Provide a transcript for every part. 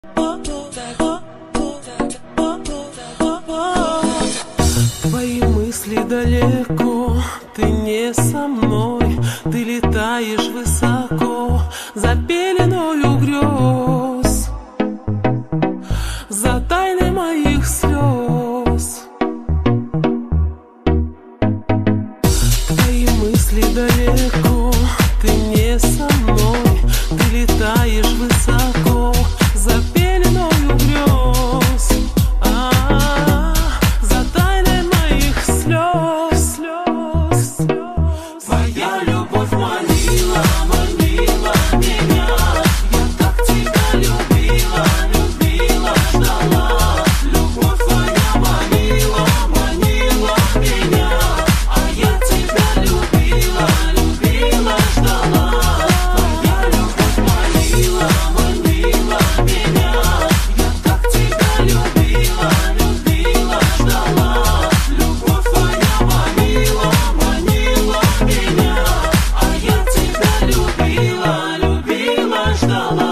Твои мысли далеко, ты не со мной, ты летаешь высоко за пеленою грез, за тайной моих слез. Твои мысли далеко, ты не со мной, ты летаешь высоко за пеленою грез, за тайной моих слез. Твоя любовь манила, манила меня, я так тебя любила, любила, ждала. Любовь твоя манила, манила меня, а я тебя любила, любила, ждала. Твоя любовь манила, манила меня, я так тебя любила, любила, ждала. Любовь твоя манила, манила меня, а я тебя любила, любила, ждала.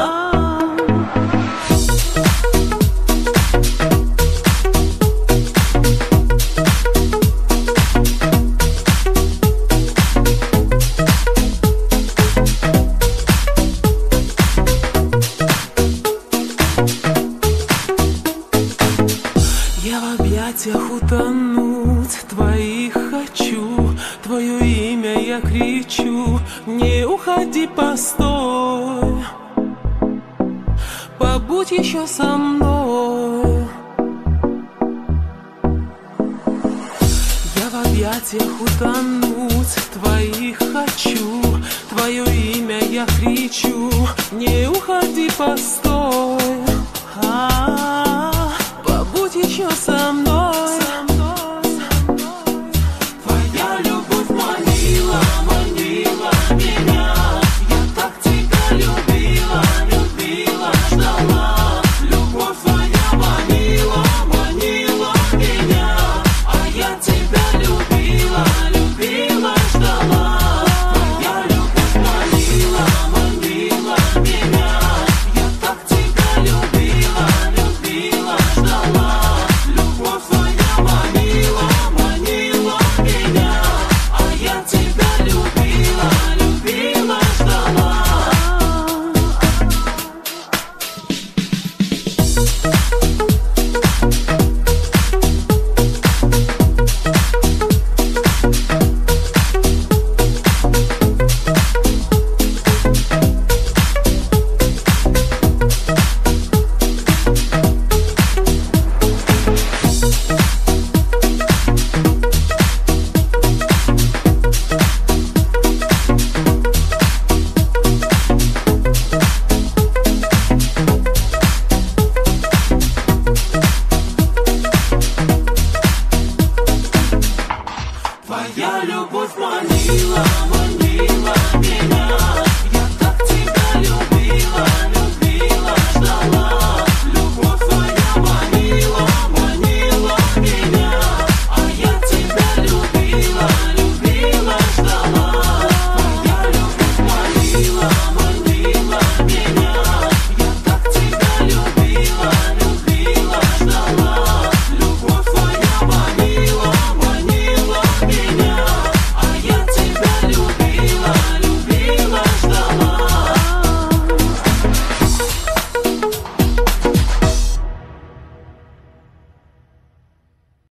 Я в объятиях утонуть твоих хочу, твое имя я кричу, не уходи, постой, побудь еще со мной. Я в объятиях утонуть твоих хочу, твое имя я кричу, не уходи, постой, побудь еще со мной. Твоя любовь манила, манила меня, я так тебя любила, любила, ждала. Любовь твоя манила, манила меня, а я тебя любила, любила, ждала. Твоя любовь манила, манила меня, я так тебя любила, любила, ждала. Любовь твоя манила, манила меня, а я тебя любила, любила, ждала.